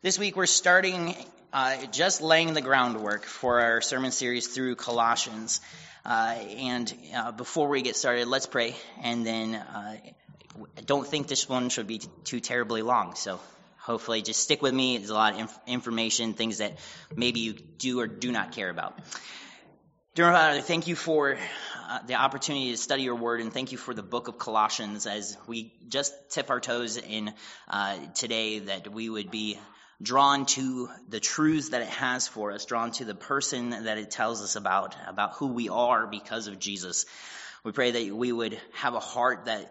This week we're starting just laying the groundwork for our sermon series through Colossians. Before we get started, let's pray. And then I don't think this one should be too terribly long. So hopefully just stick with me. There's a lot of information, things that maybe you do or do not care about. Dear Father, thank you for the opportunity to study your word, and thank you for the book of Colossians as we just tip our toes in today, that we would be drawn to the truths that it has for us, drawn to the person that it tells us about who we are because of Jesus. We pray that we would have a heart that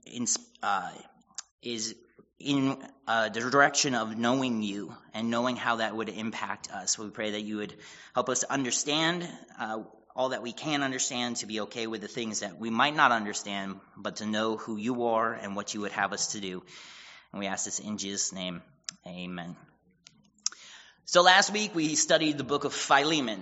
is in the direction of knowing you and knowing how that would impact us. We pray that you would help us to understand all that we can understand, to be okay with the things that we might not understand, but to know who you are and what you would have us to do. And we ask this in Jesus' name. Amen. So last week we studied the book of Philemon,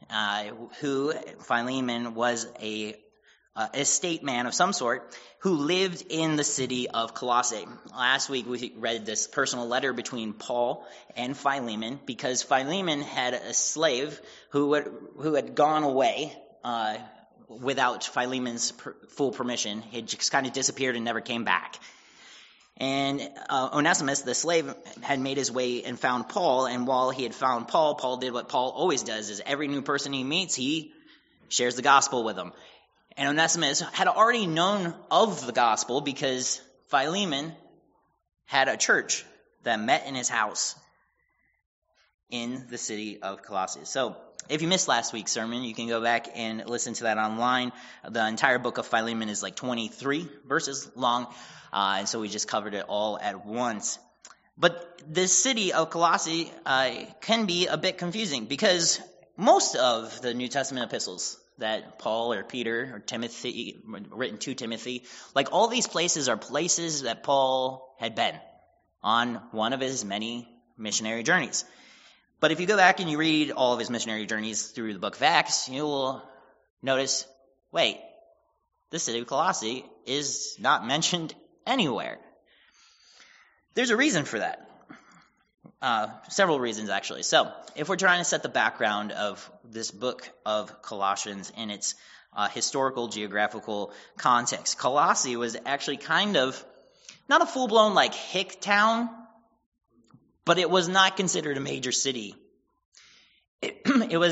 Philemon was a estate man of some sort who lived in the city of Colossae. Last week we read this personal letter between Paul and Philemon, because Philemon had a slave who had gone away without Philemon's full permission. He just kind of disappeared and never came back. And Onesimus, the slave, had made his way and found Paul. And while he had found Paul, Paul did what Paul always does: is every new person he meets, he shares the gospel with them. And Onesimus had already known of the gospel because Philemon had a church that met in his house in the city of Colossae. So if you missed last week's sermon, you can go back and listen to that online. The entire book of Philemon is like 23 verses long. And so we just covered it all at once. But this city of Colossae can be a bit confusing, because most of the New Testament epistles that Paul or Peter or Timothy, written to Timothy, like all these places are places that Paul had been on one of his many missionary journeys. But if you go back and you read all of his missionary journeys through the book of Acts, you will notice, wait, the city of Colossae is not mentioned anywhere. There's a reason for that. Several reasons, actually. So, if we're trying to set the background of this book of Colossians in its historical, geographical context, Colossae was actually kind of not a full-blown like hick town, but it was not considered a major city. It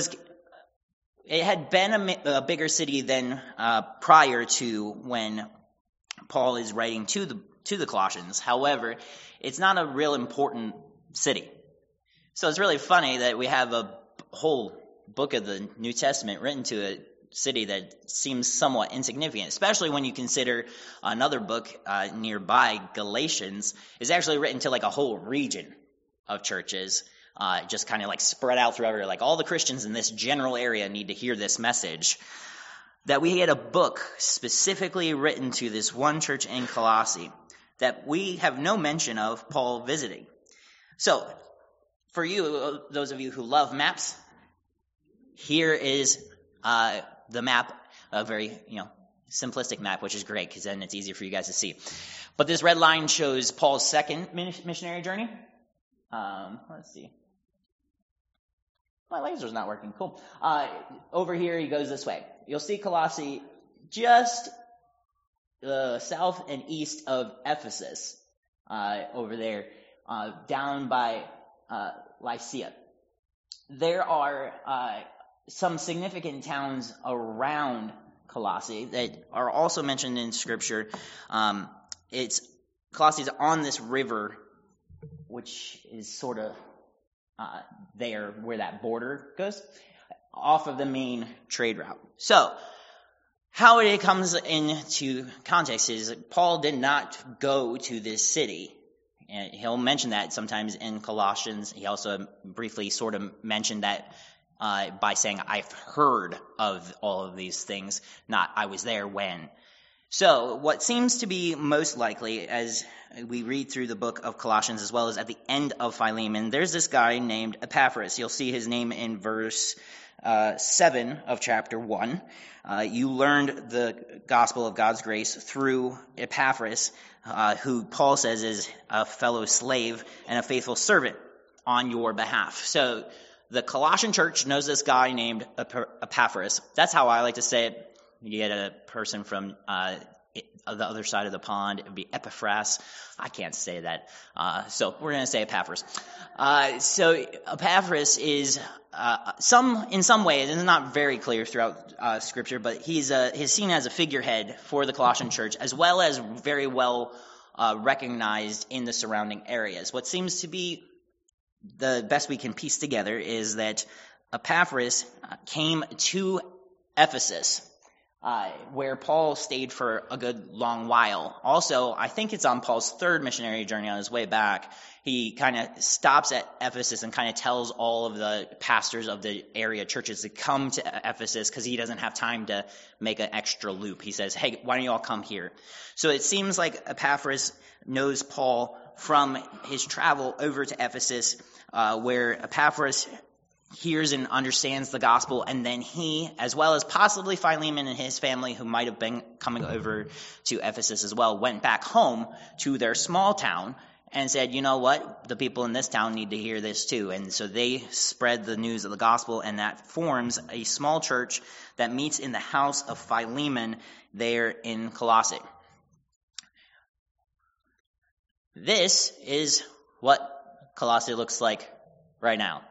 had been a bigger city than prior to when Paul is writing to the Colossians. However, it's not a real important city. So it's really funny that we have a whole book of the New Testament written to a city that seems somewhat insignificant, especially when you consider another book nearby, Galatians, is actually written to like a whole region of churches, just kind of like spread out throughout, like all the Christians in this general area need to hear this message. That we had a book specifically written to this one church in Colossae that we have no mention of Paul visiting. So, for you, those of you who love maps, here is the map, a very simplistic map, which is great because then it's easier for you guys to see. But this red line shows Paul's second missionary journey. Let's see. My laser's not working. Cool. Over here, he goes this way. You'll see Colossae just south and east of Ephesus, over there, down by Lycia. There are some significant towns around Colossae that are also mentioned in Scripture. Colossae is on this river, which is sort of there where that border goes, off of the main trade route. So, how it comes into context is Paul did not go to this city. And he'll mention that sometimes in Colossians. He also briefly sort of mentioned that by saying, I've heard of all of these things, not I was there when. So, what seems to be most likely, as we read through the book of Colossians, as well as at the end of Philemon, there's this guy named Epaphras. You'll see his name in verse 7 of chapter 1. You learned the gospel of God's grace through Epaphras, who Paul says is a fellow slave and a faithful servant on your behalf. So the Colossian church knows this guy named Epaphras. That's how I like to say it. You get a person from the other side of the pond, it would be Epaphras. I can't say that. So we're going to say Epaphras. So Epaphras is in some ways, and it's not very clear throughout Scripture, but he's seen as a figurehead for the Colossian church, as well as very well recognized in the surrounding areas. What seems to be the best we can piece together is that Epaphras came to Ephesus, where Paul stayed for a good long while. Also, I think it's on Paul's third missionary journey on his way back. He kind of stops at Ephesus and kind of tells all of the pastors of the area churches to come to Ephesus because he doesn't have time to make an extra loop. He says, hey, why don't you all come here? So it seems like Epaphras knows Paul from his travel over to Ephesus, where Epaphras hears and understands the gospel, and then he, as well as possibly Philemon and his family, who might have been coming over to Ephesus as well, went back home to their small town and said, you know what, the people in this town need to hear this too. And so they spread the news of the gospel, and that forms a small church that meets in the house of Philemon there in Colossae. This is what Colossae looks like right now,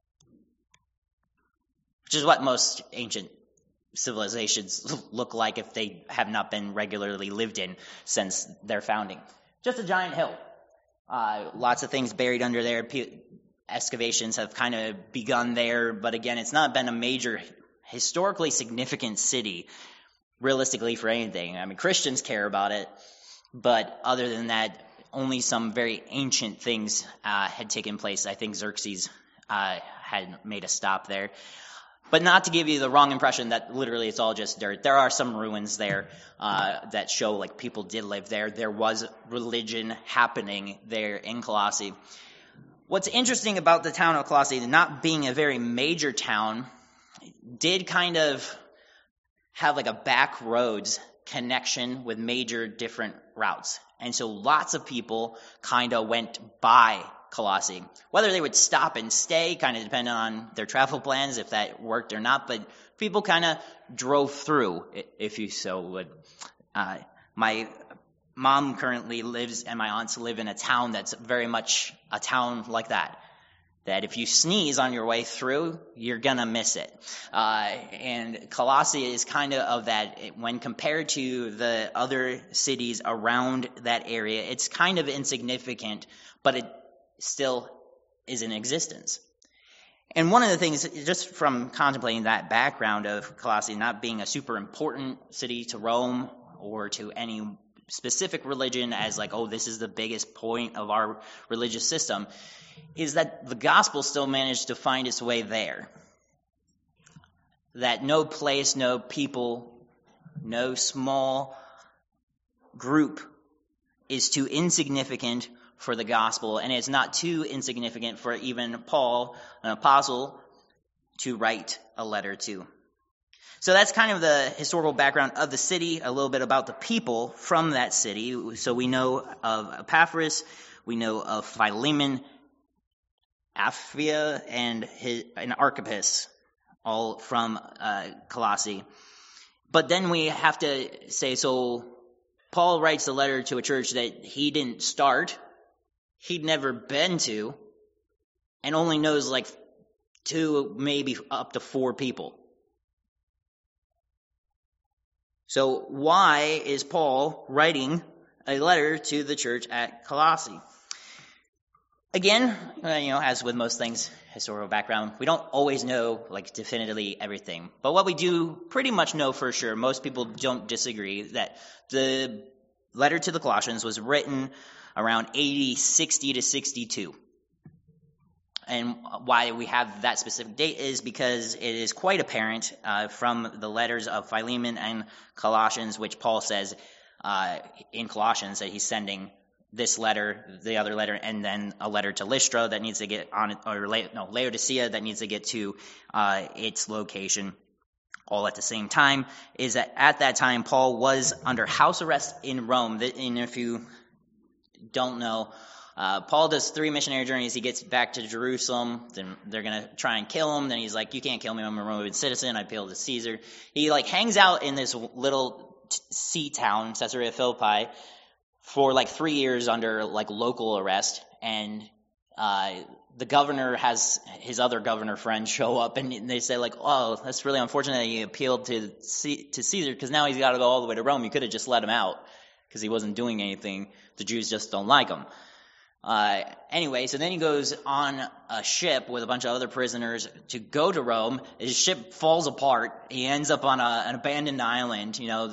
which is what most ancient civilizations look like if they have not been regularly lived in since their founding. Just a giant hill. Lots of things buried under there. Excavations have kind of begun there, but again, it's not been a major, historically significant city, realistically, for anything. I mean, Christians care about it, but other than that, only some very ancient things had taken place. I think Xerxes had made a stop there. But not to give you the wrong impression that literally it's all just dirt. There are some ruins there that show like people did live there. There was religion happening there in Colossae. What's interesting about the town of Colossae, not being a very major town, did kind of have like a back roads connection with major different routes. And so lots of people kind of went by Colossae. Whether they would stop and stay kind of depended on their travel plans, if that worked or not, but people kind of drove through, if you so would. My mom currently lives, and my aunts live in a town that's very much a town like that. That if you sneeze on your way through, you're going to miss it. And Colossae is kind of that. When compared to the other cities around that area, it's kind of insignificant, but it still is in existence. And one of the things, just from contemplating that background of Colossae not being a super important city to Rome or to any specific religion as like, oh, this is the biggest point of our religious system, is that the gospel still managed to find its way there. That no place, no people, no small group is too insignificant for the gospel, and it's not too insignificant for even Paul, an apostle, to write a letter to. So that's kind of the historical background of the city, a little bit about the people from that city. So we know of Epaphras, we know of Philemon, Apphia, and Archippus, all from Colossae. But then we have to say, so Paul writes a letter to a church that he didn't start, he'd never been to, and only knows like 2, maybe up to 4 people. So why is Paul writing a letter to the church at Colossae? Again, as with most things, historical background, we don't always know like definitively everything. But what we do pretty much know for sure, most people don't disagree, that the letter to the Colossians was written around AD 60 to 62. And why we have that specific date is because it is quite apparent from the letters of Philemon and Colossians, which Paul says in Colossians that he's sending this letter, the other letter, and then a letter to Lystra that needs to get on, or Laodicea that needs to get to its location all at the same time, is that at that time Paul was under house arrest in Rome. And if you don't know, Paul does 3 missionary journeys. He gets back to Jerusalem. Then they're going to try and kill him. Then he's like, you can't kill me. I'm a Roman citizen. I appeal to Caesar. He hangs out in this little sea town, Caesarea Philippi, for 3 years under local arrest. And the governor has his other governor friend show up, and they say oh, that's really unfortunate that he appealed to Caesar, because now he's got to go all the way to Rome. You could have just let him out because he wasn't doing anything. The Jews just don't like him. Anyway, so then he goes on a ship with a bunch of other prisoners to go to Rome. His ship falls apart. He ends up on an abandoned island.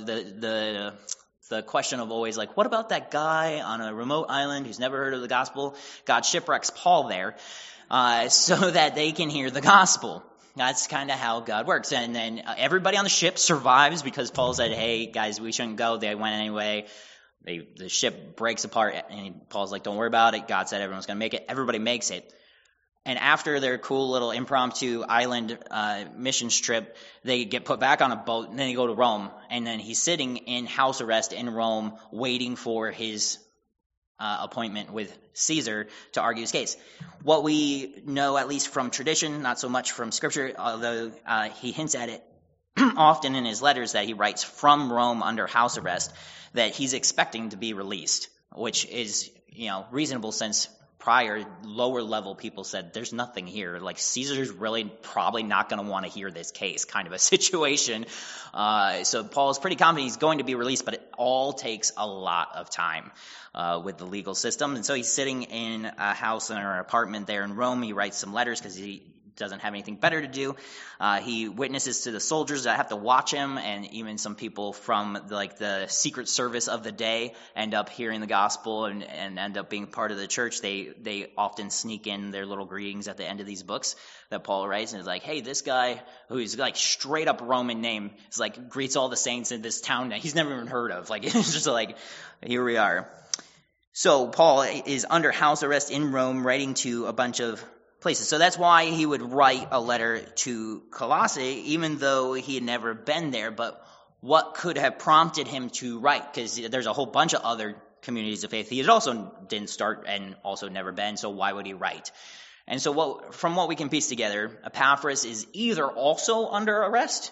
The question of always what about that guy on a remote island who's never heard of the gospel? God shipwrecks Paul there so that they can hear the gospel. That's kind of how God works. And then everybody on the ship survives because Paul said, hey, guys, we shouldn't go. They went anyway. The ship breaks apart, and Paul's like, don't worry about it. God said everyone's going to make it. Everybody makes it. And after their cool little impromptu island missions trip, they get put back on a boat, and then they go to Rome. And then he's sitting in house arrest in Rome waiting for his appointment with Caesar to argue his case. What we know, at least from tradition, not so much from Scripture, although he hints at it often in his letters that he writes from Rome under house arrest, that he's expecting to be released, which is, reasonable since prior lower level people said there's nothing here. Caesar's really probably not going to want to hear this case kind of a situation. So Paul's pretty confident he's going to be released, but it all takes a lot of time with the legal system. And so he's sitting in a house in an apartment there in Rome. He writes some letters because he doesn't have anything better to do. He witnesses to the soldiers that have to watch him, and even some people from the secret service of the day end up hearing the gospel and end up being part of the church. They often sneak in their little greetings at the end of these books that Paul writes, and is hey, this guy who's straight up Roman name is greets all the saints in this town that he's never even heard of. It's just here we are. So Paul is under house arrest in Rome, writing to a bunch of places. So that's why he would write a letter to Colossae, even though he had never been there. But what could have prompted him to write? Because there's a whole bunch of other communities of faith he had also didn't start and also never been, so why would he write? And so from what we can piece together, Epaphras is either also under arrest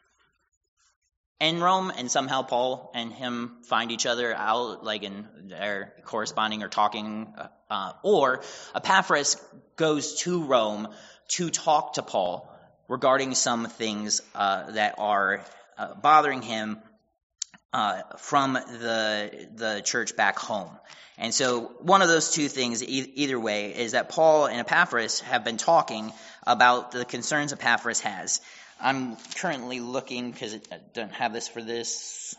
in Rome, and somehow Paul and him find each other out, and they're corresponding or talking, or Epaphras goes to Rome to talk to Paul regarding some things that are bothering him from the church back home. And so one of those two things, either way, is that Paul and Epaphras have been talking about the concerns Epaphras has. I'm currently looking, because I don't have this for this.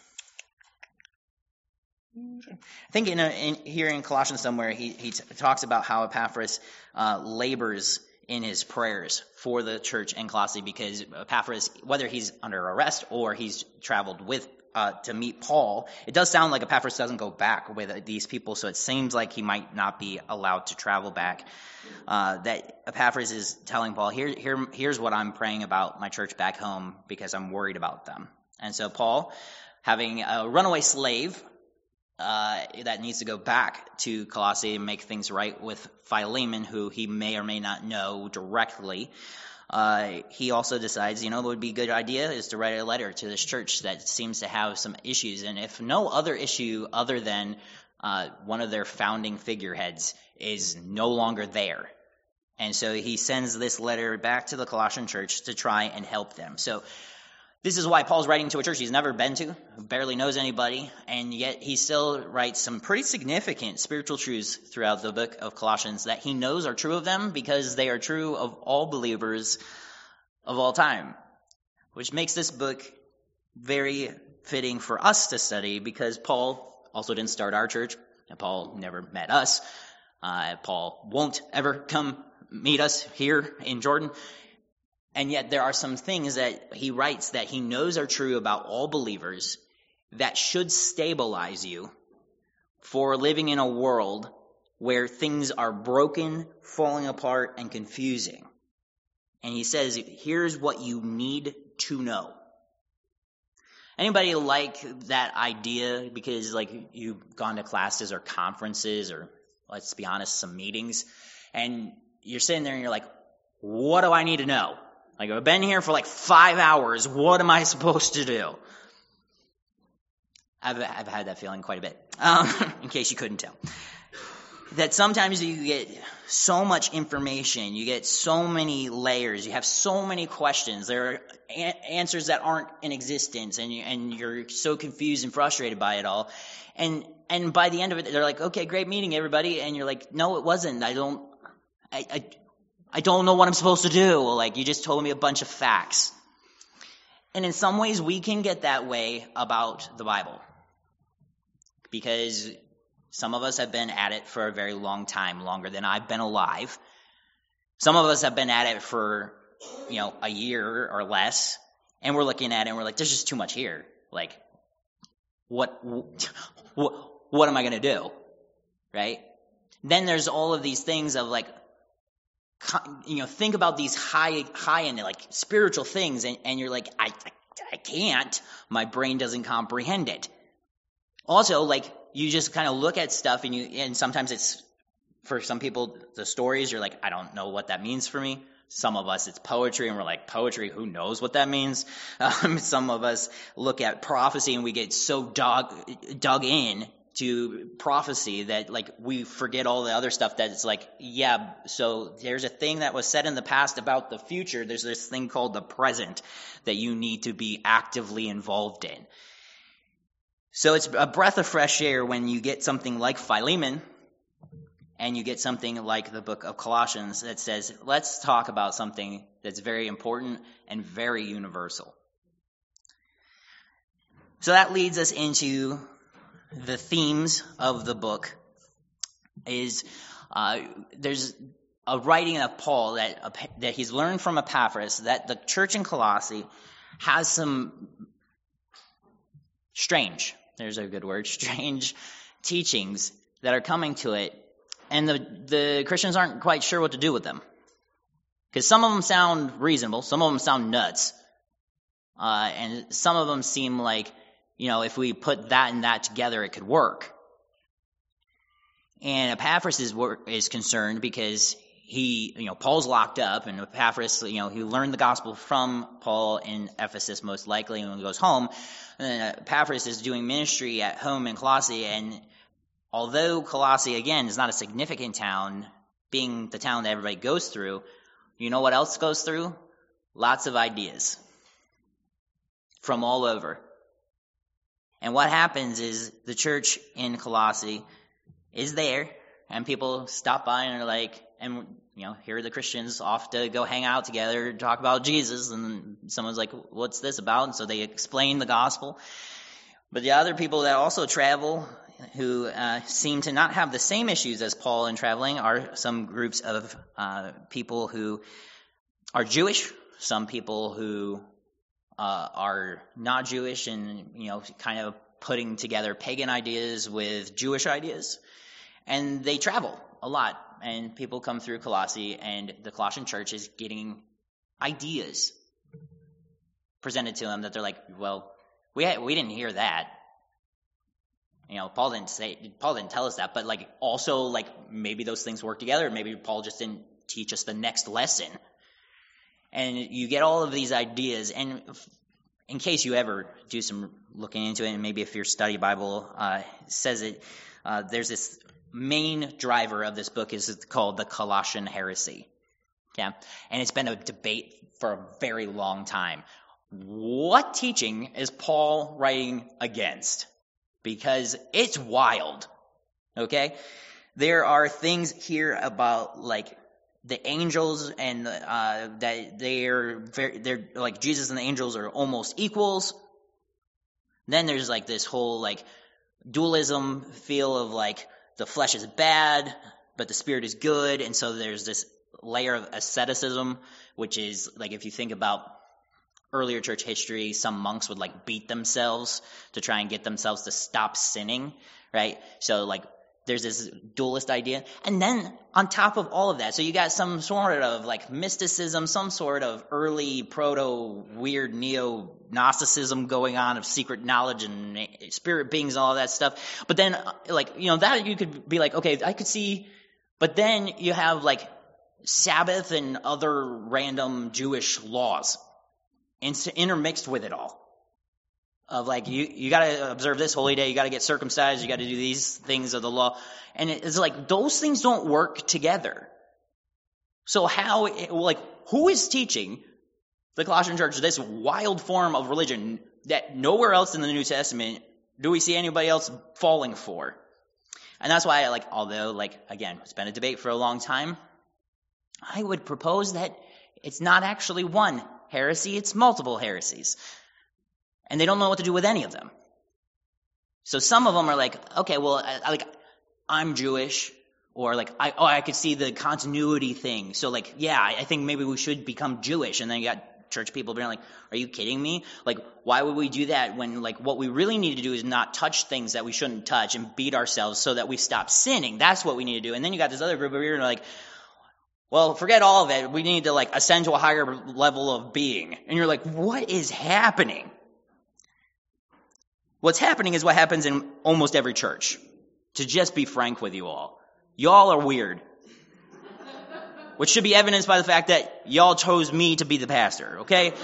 I think here in Colossians somewhere, he talks about how Epaphras labors in his prayers for the church in Colossae, because Epaphras, whether he's under arrest or he's traveled with to meet Paul, it does sound like Epaphras doesn't go back with these people, so it seems like he might not be allowed to travel back. That Epaphras is telling Paul, here's what I'm praying about my church back home, because I'm worried about them. And so Paul, having a runaway slave that needs to go back to Colossae and make things right with Philemon, who he may or may not know directly, he also decides, what would be a good idea is to write a letter to this church that seems to have some issues. And if no other issue other than one of their founding figureheads is no longer there. And so he sends this letter back to the Colossian church to try and help them. So this is why Paul's writing to a church he's never been to, who barely knows anybody, and yet he still writes some pretty significant spiritual truths throughout the book of Colossians that he knows are true of them because they are true of all believers of all time, which makes this book very fitting for us to study, because Paul also didn't start our church, and Paul never met us. Paul won't ever come meet us here in Jordan. And yet there are some things that he writes that he knows are true about all believers that should stabilize you for living in a world where things are broken, falling apart, and confusing. And he says, here's what you need to know. Anybody like that idea? Because you've gone to classes or conferences or let's be honest, some meetings. And you're sitting there and you're like, what do I need to know? Like, I've been here for like 5 hours. What am I supposed to do? I've had that feeling quite a bit, in case you couldn't tell. That sometimes you get so much information, you get so many layers, you have so many questions, there are answers that aren't in existence, and you're so confused and frustrated by it all. And by the end of it, they're like, okay, great meeting, everybody. And you're like, no, it wasn't. I don't know what I'm supposed to do. Like, you just told me a bunch of facts. And in some ways, we can get that way about the Bible. Because some of us have been at it for a very long time, longer than I've been alive. Some of us have been at it for, a year or less. And we're looking at it and we're like, there's just too much here. Like, what am I going to do? Right? Then there's all of these things of like, think about these high end, like spiritual things. And you're like, I can't. My brain doesn't comprehend it. Also, like, you just kind of look at stuff and sometimes it's, for some people, the stories, you're like, I don't know what that means for me. Some of us, it's poetry, and we're like, poetry, who knows what that means? Some of us look at prophecy and we get so dug in to prophecy that, like, we forget all the other stuff that it's like, yeah, so there's a thing that was said in the past about the future. There's this thing called the present that you need to be actively involved in. So it's a breath of fresh air when you get something like Philemon and you get something like the book of Colossians that says, let's talk about something that's very important and very universal. So that leads us into the themes of the book. There's a writing of Paul that he's learned from Epaphras that the church in Colossae has some strange teachings that are coming to it, and the Christians aren't quite sure what to do with them. Because some of them sound reasonable, some of them sound nuts, and some of them seem like, if we put that and that together, it could work. And Epaphras is concerned because Paul's locked up, and Epaphras, he learned the gospel from Paul in Ephesus most likely when he goes home. And then Epaphras is doing ministry at home in Colossae, and although Colossae, again, is not a significant town, being the town that everybody goes through, you know what else goes through? Lots of ideas from all over. And what happens is the church in Colossae is there, and people stop by and are like, and here are the Christians off to go hang out together, talk about Jesus, and someone's like, what's this about? And so they explain the gospel. But the other people that also travel, who seem to not have the same issues as Paul in traveling, are some groups of people who are Jewish, some people who are not Jewish, and kind of putting together pagan ideas with Jewish ideas. And they travel a lot, and people come through Colossae, and the Colossian church is getting ideas presented to them that they're like, well, we didn't hear that. Paul didn't tell us that, but also maybe those things work together. Maybe Paul just didn't teach us the next lesson. And you get all of these ideas, and in case you ever do some looking into it, and maybe if your study Bible says it, there's this main driver of this book is called the Colossian heresy. Okay? And it's been a debate for a very long time. What teaching is Paul writing against? Because it's wild. Okay? There are things here about the angels, and that they're like Jesus and the angels are almost equals. Then there's this whole dualism feel of the flesh is bad, but the spirit is good. And so there's this layer of asceticism, which is if you think about earlier church history, some monks would beat themselves to try and get themselves to stop sinning, right? So there's this dualist idea. And then on top of all of that, so you got some sort of like mysticism, some sort of early proto-weird neo-Gnosticism going on of secret knowledge and spirit beings and all that stuff. But then, like, that you could be like, okay, I could see. But then you have like Sabbath and other random Jewish laws intermixed with it all. Of like, you got to observe this holy day, you got to get circumcised, you got to do these things of the law. And it's like, those things don't work together. So who is teaching the Colossian church this wild form of religion that nowhere else in the New Testament do we see anybody else falling for? And that's why, although, again, it's been a debate for a long time, I would propose that it's not actually one heresy, it's multiple heresies. And they don't know what to do with any of them. So some of them are like, okay, well, I'm Jewish, or I could see the continuity thing. So I think maybe we should become Jewish. And then you got church people being like, are you kidding me? Why would we do that when what we really need to do is not touch things that we shouldn't touch and beat ourselves so that we stop sinning? That's what we need to do. And then you got this other group over here and well, forget all of it. We need to ascend to a higher level of being. And you're like, what is happening? What's happening is what happens in almost every church. To just be frank with you all. Y'all are weird. Which should be evidenced by the fact that y'all chose me to be the pastor, okay?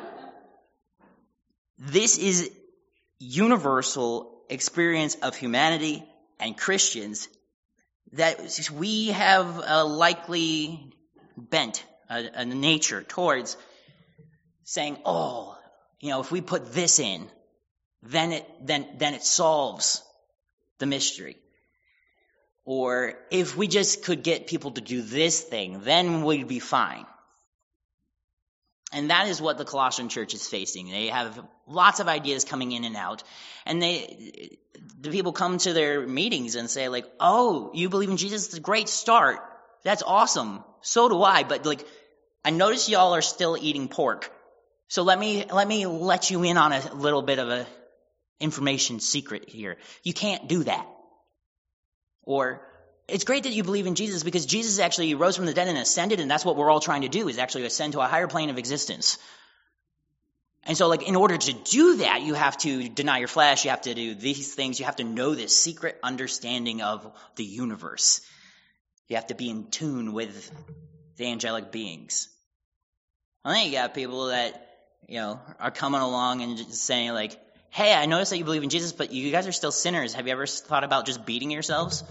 This is universal experience of humanity and Christians that we have a likely bent, a nature towards saying, if we put this in, then it solves the mystery. Or if we just could get people to do this thing, then we'd be fine. And that is what the Colossian church is facing. They have lots of ideas coming in and out. And the people come to their meetings and say oh, you believe in Jesus? It's a great start. That's awesome. So do I. But I notice y'all are still eating pork. So let me let you in on a little bit of a information secret here. You can't do that. Or, it's great that you believe in Jesus because Jesus actually rose from the dead and ascended, and that's what we're all trying to do, is actually ascend to a higher plane of existence. And so, in order to do that, you have to deny your flesh, you have to do these things, you have to know this secret understanding of the universe. You have to be in tune with the angelic beings. And then you got people that, are coming along and just saying hey, I noticed that you believe in Jesus, but you guys are still sinners. Have you ever thought about just beating yourselves?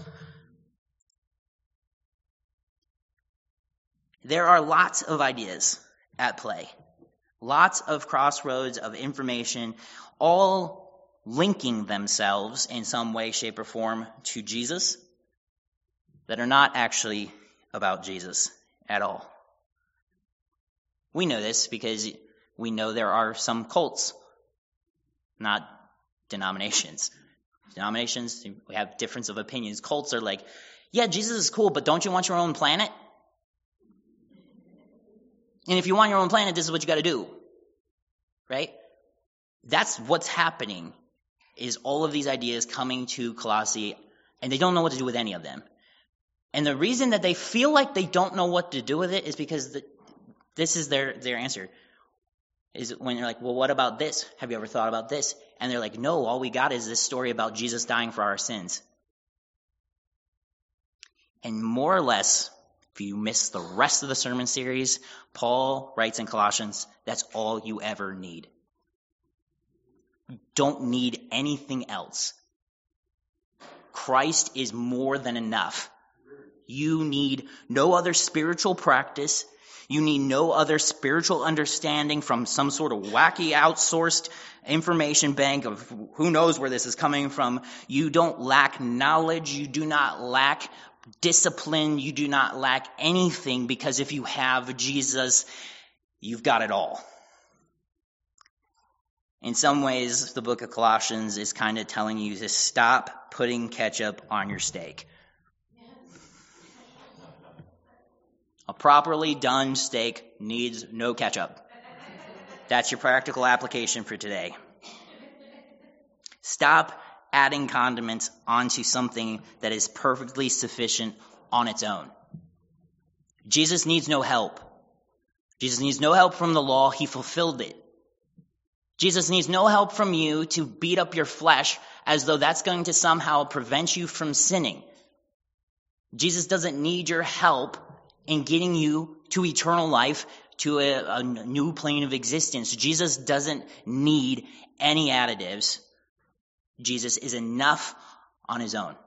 There are lots of ideas at play. Lots of crossroads of information, all linking themselves in some way, shape, or form to Jesus that are not actually about Jesus at all. We know this because we know there are some cults, not denominations. Denominations, we have difference of opinions. Cults are yeah, Jesus is cool, but don't you want your own planet? And if you want your own planet, this is what you got to do. Right? That's what's happening, is all of these ideas coming to Colossae, and they don't know what to do with any of them. And the reason that they feel like they don't know what to do with it is because this is their answer. Is when you're well, what about this? Have you ever thought about this? And they're no, all we got is this story about Jesus dying for our sins. And more or less, if you miss the rest of the sermon series, Paul writes in Colossians, that's all you ever need. You don't need anything else. Christ is more than enough. You need no other spiritual practice. You need no other spiritual understanding from some sort of wacky outsourced information bank of who knows where this is coming from. You don't lack knowledge. You do not lack discipline. You do not lack anything, because if you have Jesus, you've got it all. In some ways, the book of Colossians is kind of telling you to stop putting ketchup on your steak. A properly done steak needs no ketchup. That's your practical application for today. Stop adding condiments onto something that is perfectly sufficient on its own. Jesus needs no help. Jesus needs no help from the law. He fulfilled it. Jesus needs no help from you to beat up your flesh as though that's going to somehow prevent you from sinning. Jesus doesn't need your help in getting you to eternal life, to a new plane of existence. Jesus doesn't need any additives. Jesus is enough on his own.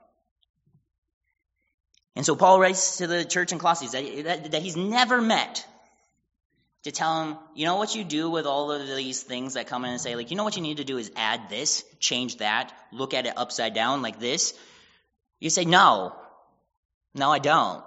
And so Paul writes to the church in Colossae that he's never met, to tell him, you know what you do with all of these things that come in and say, like, you know what you need to do is add this, change that, look at it upside down like this. You say, no, I don't.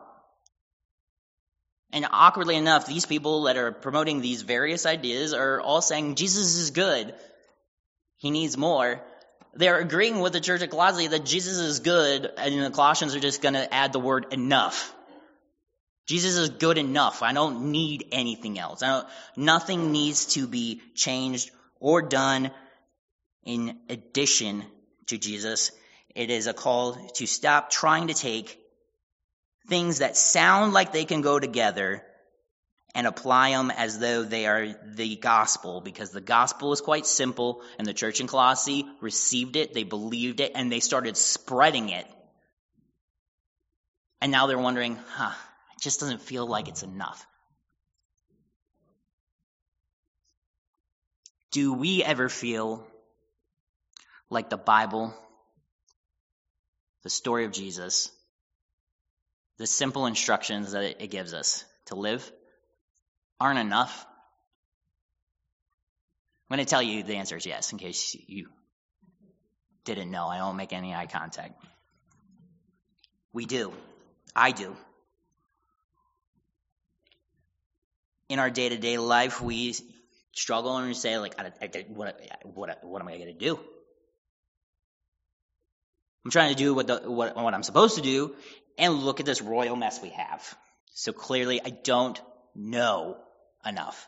And awkwardly enough, these people that are promoting these various ideas are all saying, Jesus is good. He needs more. They're agreeing with the church at Colossae that Jesus is good, and the Colossians are just going to add the word enough. Jesus is good enough. I don't need anything else. Nothing needs to be changed or done in addition to Jesus. It is a call to stop trying to take things that sound like they can go together and apply them as though they are the gospel, because the gospel is quite simple, and the church in Colossae received it, they believed it, and they started spreading it. And now they're wondering, it just doesn't feel like it's enough. Do we ever feel like the Bible, the story of Jesus, the simple instructions that it gives us to live aren't enough? I'm going to tell you the answer is yes, in case you didn't know. I don't make any eye contact. We do. I do. In our day-to-day life, we struggle and we say, like, what am I going to do? I'm trying to do what I'm supposed to do, and look at this royal mess we have. So clearly, I don't know enough.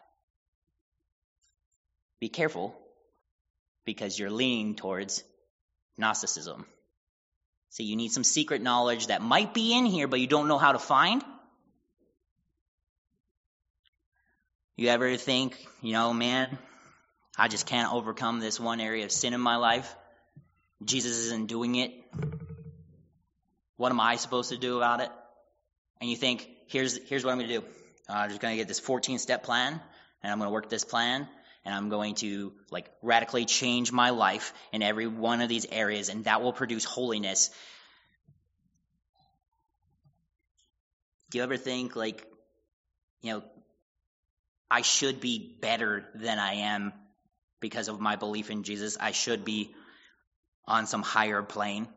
Be careful, because you're leaning towards Gnosticism. So you need some secret knowledge that might be in here, but you don't know how to find. You ever think, man, I just can't overcome this one area of sin in my life. Jesus isn't doing it. What am I supposed to do about it? And you think, here's what I'm going to do. I'm just going to get this 14-step plan, and I'm going to work this plan, and I'm going to radically change my life in every one of these areas, and that will produce holiness. Do you ever think, I should be better than I am because of my belief in Jesus? I should be on some higher plane.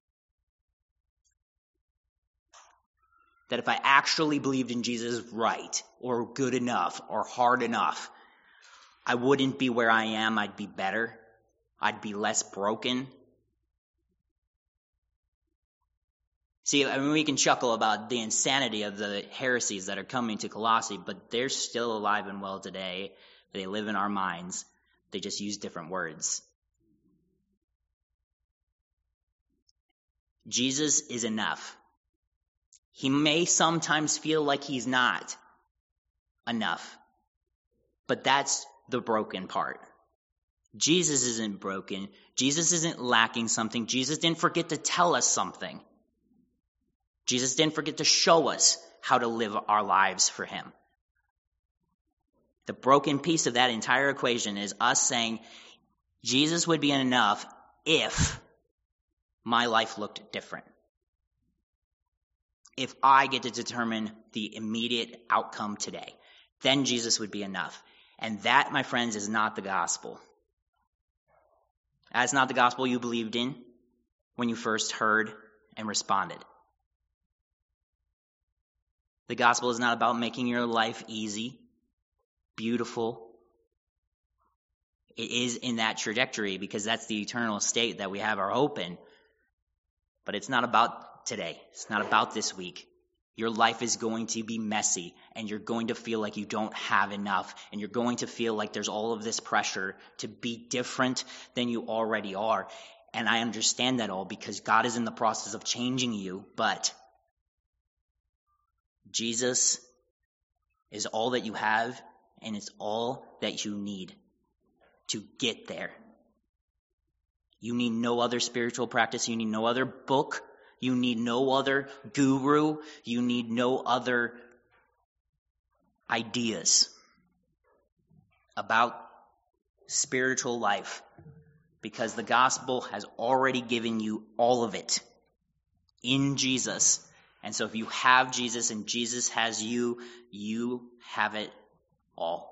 That if I actually believed in Jesus right, or good enough, or hard enough, I wouldn't be where I am. I'd be better. I'd be less broken. See, we can chuckle about the insanity of the heresies that are coming to Colossae, but they're still alive and well today. They live in our minds. They just use different words. Jesus is enough. He may sometimes feel like he's not enough, but that's the broken part. Jesus isn't broken. Jesus isn't lacking something. Jesus didn't forget to tell us something. Jesus didn't forget to show us how to live our lives for him. The broken piece of that entire equation is us saying, Jesus would be enough if my life looked different. If I get to determine the immediate outcome today, then Jesus would be enough. And that, my friends, is not the gospel. That's not the gospel you believed in when you first heard and responded. The gospel is not about making your life easy, beautiful. It is in that trajectory because that's the eternal state that we have our hope in. But it's not about today. It's not about this week. Your life is going to be messy, and you're going to feel like you don't have enough, and you're going to feel like there's all of this pressure to be different than you already are. And I understand that all because God is in the process of changing you, but Jesus is all that you have, and it's all that you need to get there. You need no other spiritual practice. You need no other book. You need no other guru. You need no other ideas about spiritual life, because the gospel has already given you all of it in Jesus. And so if you have Jesus and Jesus has you, you have it all.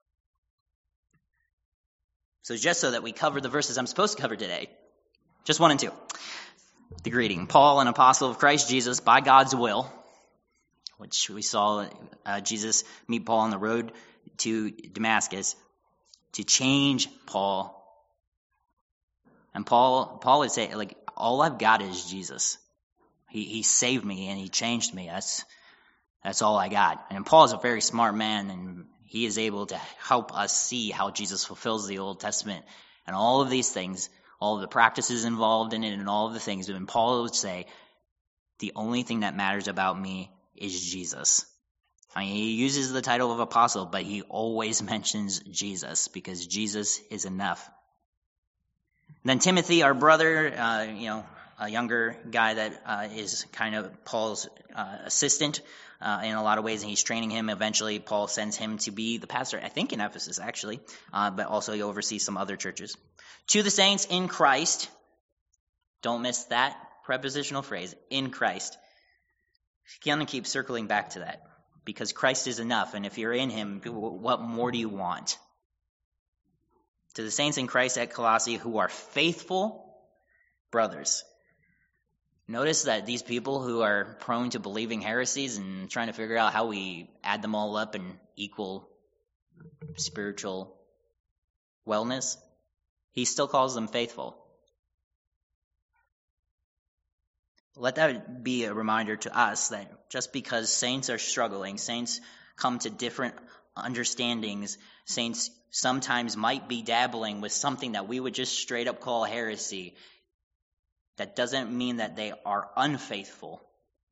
So just so that we cover the verses I'm supposed to cover today, just 1 and 2. The greeting. Paul, an apostle of Christ Jesus, by God's will, which we saw Jesus meet Paul on the road to Damascus to change Paul. And Paul would say, like, all I've got is Jesus. He saved me and he changed me. That's all I got. And Paul is a very smart man, and he is able to help us see how Jesus fulfills the Old Testament and all of these things, all of the practices involved in it and all of the things. And Paul would say, the only thing that matters about me is Jesus. I mean, he uses the title of apostle, but he always mentions Jesus because Jesus is enough. Then Timothy, our brother, a younger guy that is kind of Paul's assistant in a lot of ways, and he's training him. Eventually, Paul sends him to be the pastor, I think in Ephesus, actually, but also he oversees some other churches. To the saints in Christ, don't miss that prepositional phrase, in Christ. You're going to keep circling back to that, because Christ is enough, and if you're in him, what more do you want? To the saints in Christ at Colossae who are faithful brothers. Notice that these people who are prone to believing heresies and trying to figure out how we add them all up and equal spiritual wellness, he still calls them faithful. Let that be a reminder to us that just because saints are struggling, saints come to different understandings, saints sometimes might be dabbling with something that we would just straight up call heresy, that doesn't mean that they are unfaithful.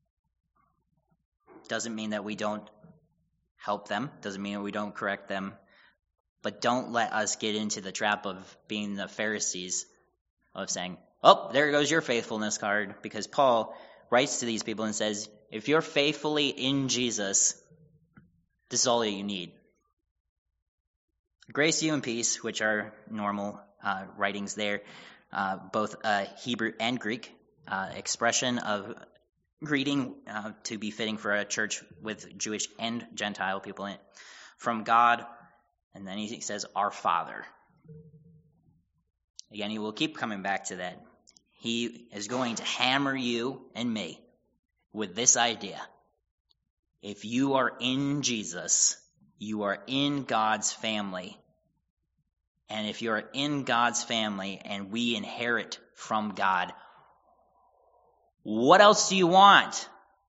Doesn't mean that we don't help them. Doesn't mean that we don't correct them. But don't let us get into the trap of being the Pharisees, of saying, oh, there goes your faithfulness card. Because Paul writes to these people and says, if you're faithfully in Jesus, this is all that you need. Grace to you and peace, which are normal writings there, both Hebrew and Greek, expression of greeting to be fitting for a church with Jewish and Gentile people in it, from God, and then he says, our Father. Again, he will keep coming back to that. He is going to hammer you and me with this idea. If you are in Jesus, you are in God's family. And if you're in God's family and we inherit from God, what else do you want?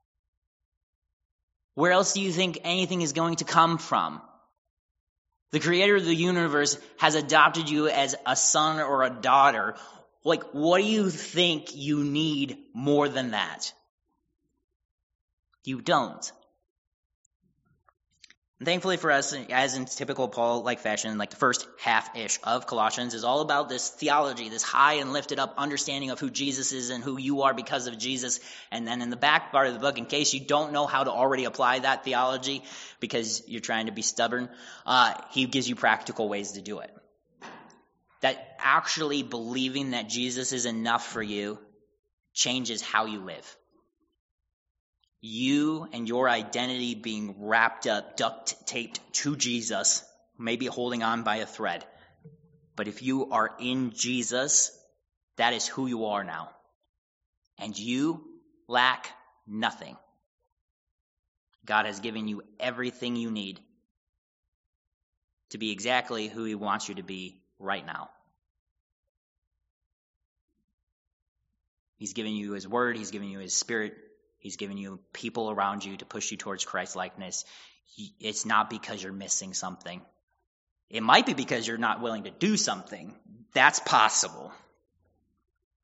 Where else do you think anything is going to come from? The creator of the universe has adopted you as a son or a daughter. Like, what do you think you need more than that? You don't. And thankfully for us, as in typical Paul-like fashion, like the first half-ish of Colossians is all about this theology, this high and lifted up understanding of who Jesus is and who you are because of Jesus. And then in the back part of the book, in case you don't know how to already apply that theology because you're trying to be stubborn, he gives you practical ways to do it. That actually believing that Jesus is enough for you changes how you live. You and your identity being wrapped up, duct taped to Jesus, maybe holding on by a thread. But if you are in Jesus, that is who you are now. And you lack nothing. God has given you everything you need to be exactly who he wants you to be right now. He's given you his word. He's given you his spirit. He's given you people around you to push you towards Christ-likeness. It's not because you're missing something. It might be because you're not willing to do something. That's possible.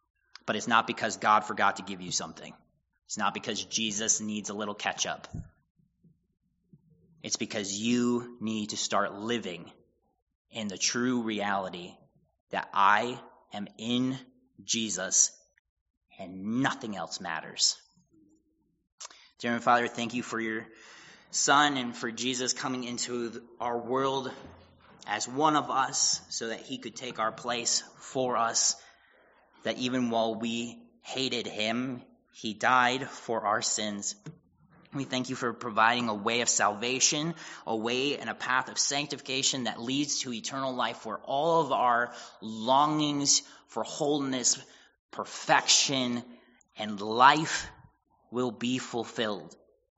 But it's not because God forgot to give you something. It's not because Jesus needs a little catch up. It's because you need to start living in the true reality that I am in Jesus and nothing else matters. Dear Heavenly Father, thank you for your Son and for Jesus coming into our world as one of us so that he could take our place for us, that even while we hated him, he died for our sins. We thank you for providing a way of salvation, a way and a path of sanctification that leads to eternal life, where all of our longings for wholeness, perfection, and life will be fulfilled.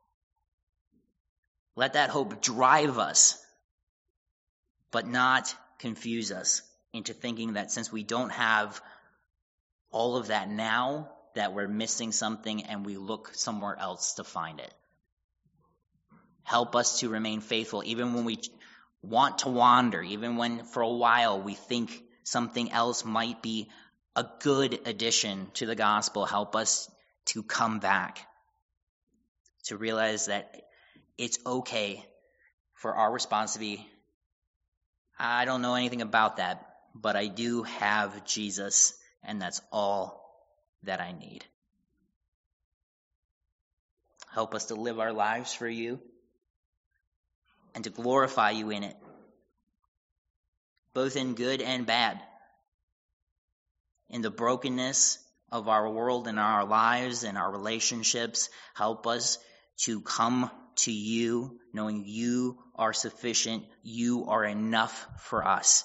Let that hope drive us, but not confuse us into thinking that since we don't have all of that now, that we're missing something and we look somewhere else to find it. Help us to remain faithful even when we want to wander, even when for a while we think something else might be a good addition to the gospel. Help us to come back, to realize that it's okay for our response to be, I don't know anything about that, but I do have Jesus, and that's all that I need. Help us to live our lives for you and to glorify you in it, both in good and bad, in the brokenness of our world and our lives and our relationships. Help us to come to you, knowing you are sufficient, you are enough for us.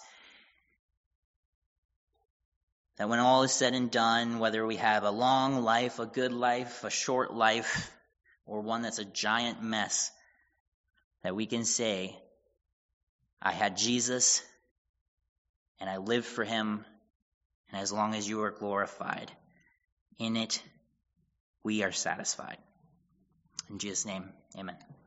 That when all is said and done, whether we have a long life, a good life, a short life, or one that's a giant mess, that we can say, I had Jesus, and I lived for him, and as long as you are glorified in it, we are satisfied. In Jesus' name, amen.